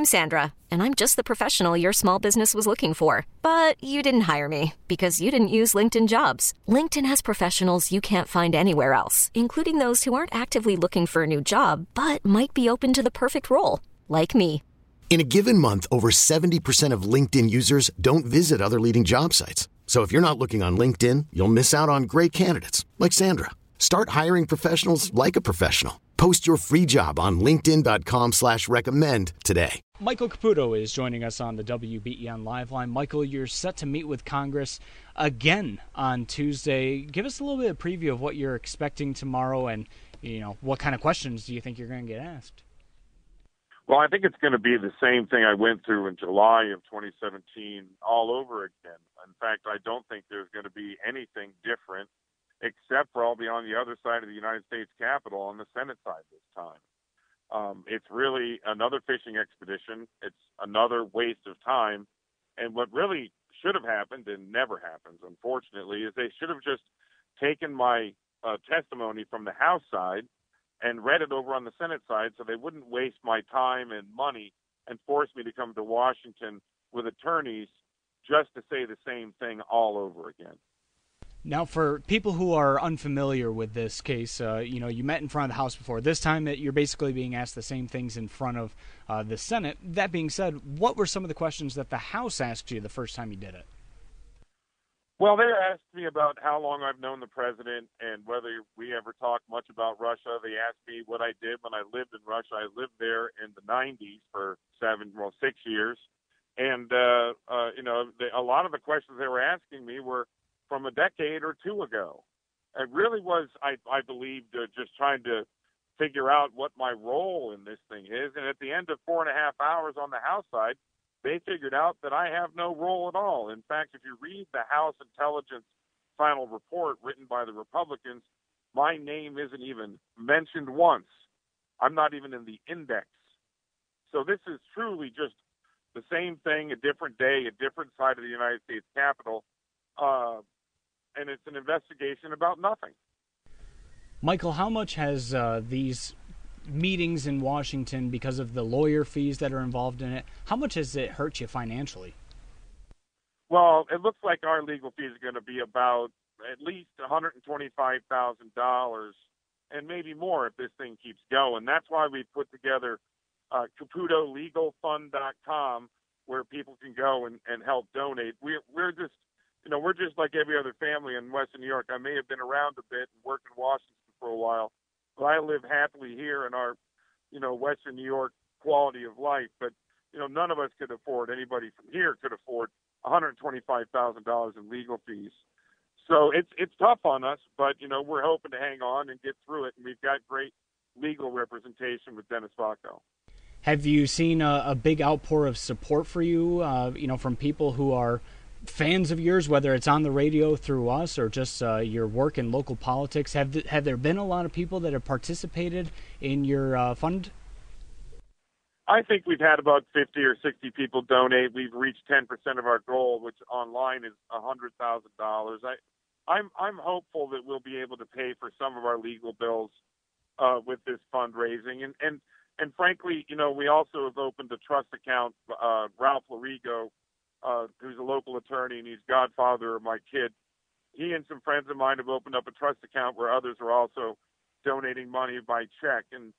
I'm Sandra, and I'm just the professional your small business was looking for. But you didn't hire me because you didn't use LinkedIn Jobs. LinkedIn has professionals you can't find anywhere else, including those who aren't actively looking for a new job, but might be open to the perfect role, like me. In a given month, over 70% of LinkedIn users don't visit other leading job sites. So if you're not looking on LinkedIn, you'll miss out on great candidates like Sandra. Start hiring professionals like a professional. Post your free job on linkedin.com/recommend today. Michael Caputo is joining us on the WBEN Live Line. Michael, you're set to meet with Congress again on Tuesday. Give us a little bit of preview of what you're expecting tomorrow and, what kind of questions do you think you're going to get asked? Well, I think it's going to be the same thing I went through in July of 2017 all over again. In fact, I don't think there's going to be anything different except for I'll be on the other side of the United States Capitol on the Senate side this time. It's really another fishing expedition. It's another waste of time. And what really should have happened, and never happens, unfortunately, is they should have just taken my testimony from the House side and read it over on the Senate side so they wouldn't waste my time and money and force me to come to Washington with attorneys just to say the same thing all over again. Now, for people who are unfamiliar with this case, you met in front of the House before. This time, you're basically being asked the same things in front of the Senate. That being said, what were some of the questions that the House asked you the first time you did it? Well, they asked me about how long I've known the president and whether we ever talked much about Russia. They asked me what I did when I lived in Russia. I lived there in the 90s for 6 years. And, a lot of the questions they were asking me were from a decade or two ago. It really was, I believe, just trying to figure out what my role in this thing is. And at the end of 4.5 hours on the House side, they figured out that I have no role at all. In fact, if you read the House Intelligence final report written by the Republicans, my name isn't even mentioned once. I'm not even in the index. So this is truly just the same thing, a different day, a different side of the United States Capitol. And it's an investigation about nothing. Michael, how much has these meetings in Washington, because of the lawyer fees that are involved in it, how much has it hurt you financially? Well, it looks like our legal fees are going to be about at least $125,000 and maybe more if this thing keeps going. That's why we put together CaputoLegalFund.com where people can go and help donate. We're just like every other family in Western New York. I may have been around a bit and worked in Washington for a while, but I live happily here in our, Western New York quality of life. But, none of us could afford, anybody from here could afford $125,000 in legal fees. So it's tough on us, but, we're hoping to hang on and get through it. And we've got great legal representation with Dennis Bacco. Have you seen a big outpour of support for you, from people who are fans of yours, whether it's on the radio through us or just your work in local politics? Have there been a lot of people that have participated in your fund? I think we've had about 50 or 60 people donate. We've reached 10% of our goal, which online is $100,000. I'm hopeful that we'll be able to pay for some of our legal bills with this fundraising. And frankly, we also have opened a trust account. Ralph Larigo, who's a local attorney and he's godfather of my kid. He and some friends of mine have opened up a trust account where others are also donating money by check. And,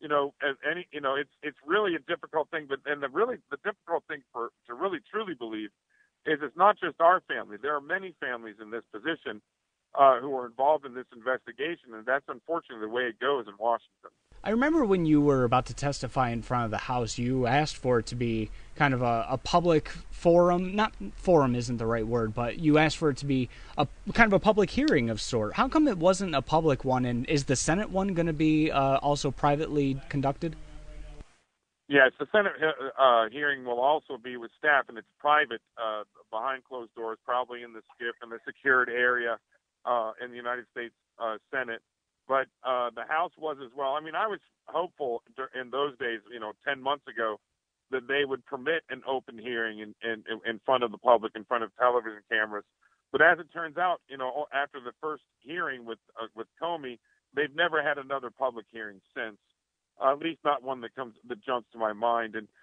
it's really a difficult thing, but the difficult thing to really truly believe is it's not just our family. There are many families in this position who are involved in this investigation, and that's unfortunately the way it goes in Washington. I remember when you were about to testify in front of the House, you asked for it to be kind of a public forum. Not forum isn't the right word, but you asked for it to be a kind of a public hearing of sort. How come it wasn't a public one, and is the Senate one going to be also privately conducted? Yes, the Senate hearing will also be with staff, and it's private, behind closed doors, probably in the SCIF, in the secured area in the United States Senate. But the House was as well. I mean, I was hopeful in those days, 10 months ago, that they would permit an open hearing in front of the public, in front of television cameras. But as it turns out, after the first hearing with Comey, they've never had another public hearing since. At least not one that jumps to my mind. And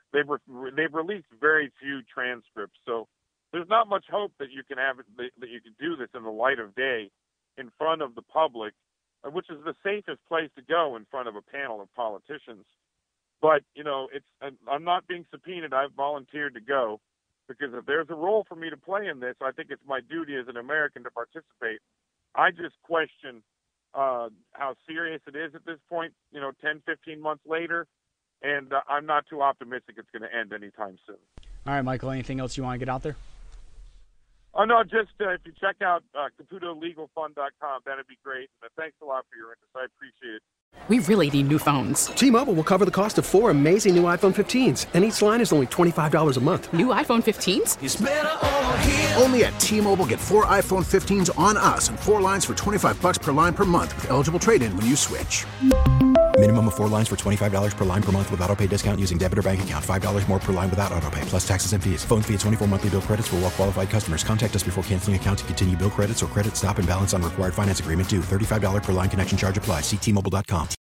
they've released very few transcripts. So there's not much hope that you can do this in the light of day in front of the public, which is the safest place to go in front of a panel of politicians. But, I'm not being subpoenaed. I've volunteered to go because if there's a role for me to play in this, I think it's my duty as an American to participate. I just question how serious it is at this point, 10, 15 months later, and I'm not too optimistic it's going to end anytime soon. All right, Michael, anything else you want to get out there? Oh, no, just if you check out CaputoLegalFund.com, that'd be great. And thanks a lot for your interest. I appreciate it. We really need new phones. T-Mobile will cover the cost of 4 amazing new iPhone 15s, and each line is only $25 a month. New iPhone 15s? It's better over here. Only at T-Mobile, get 4 iPhone 15s on us and 4 lines for $25 per line per month with eligible trade-in when you switch. Minimum of 4 lines for $25 per line per month with autopay discount using debit or bank account. $5 more per line without autopay, plus taxes and fees. Phone fee at 24 monthly bill credits for well-qualified customers. Contact us before canceling account to continue bill credits or credit stop and balance on required finance agreement due. $35 per line connection charge applies. See T-Mobile.com.